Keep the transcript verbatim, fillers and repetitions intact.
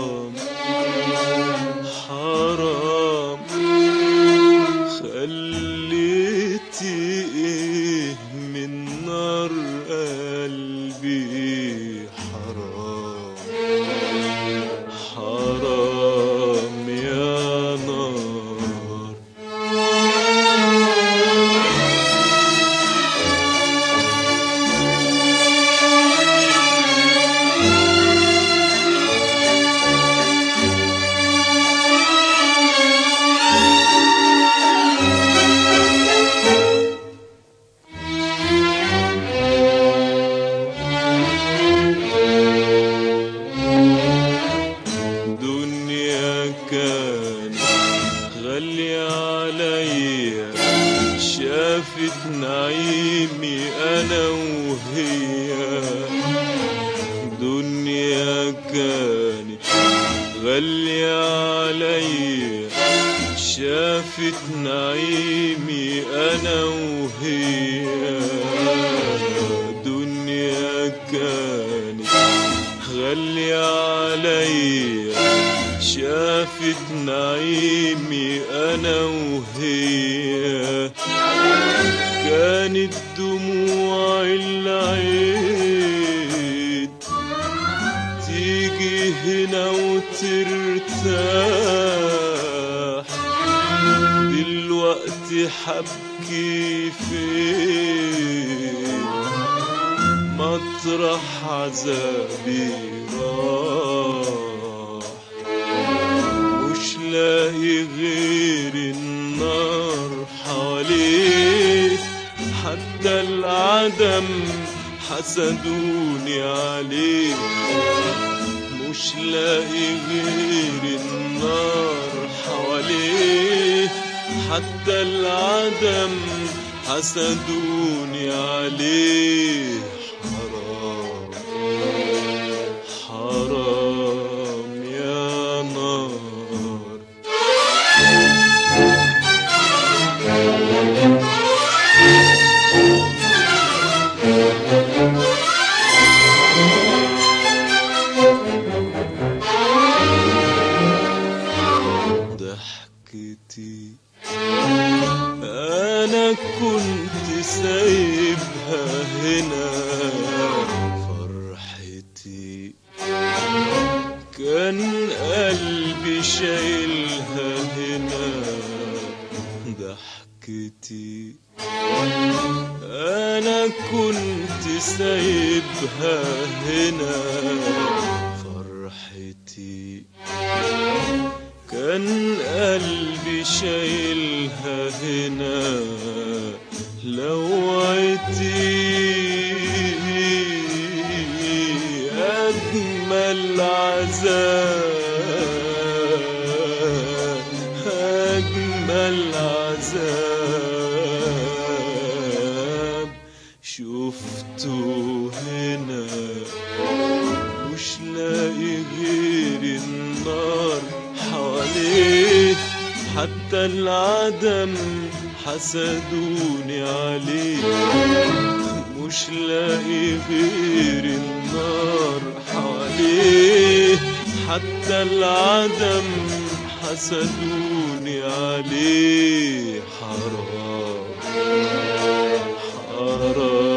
حرام خليتي ايه من نار قلبي، حرام حرام يا نار. كانت غالية عليا، شافت نعيمي أنا وهي. دنيا كانت غالية عليا، شافت نعيمي أنا وهي. دنيا كانت غالية عليا، شافت نعيمي أنا وهي. كانت دموع العين تيجي هنا وترتاح، دلوقتي حبكي فين مطرح عذابي راح. مش لاقي غير النار حواليه، حتى العدم حسدوني عليه. مش لاقي غير النار حواليه، حتى العدم حسدوني عليه. حرام حرام يا نار. ضحكتي أنا كنت سايبها هنا، فرحتي كان قلبي شايلها هنا. ضحكتي أنا كنت سايبها هنا، فرحتي كان قلبي شايلها هنا. لوعتي أجمل عذاب، أجمل عذاب شفته هنا. مش لاقي غير النار حواليه، حتى العدم حسدوني عليه. مش لاقي غير النار حواليه، حتى العدم حسدوني عليه. حرام حرام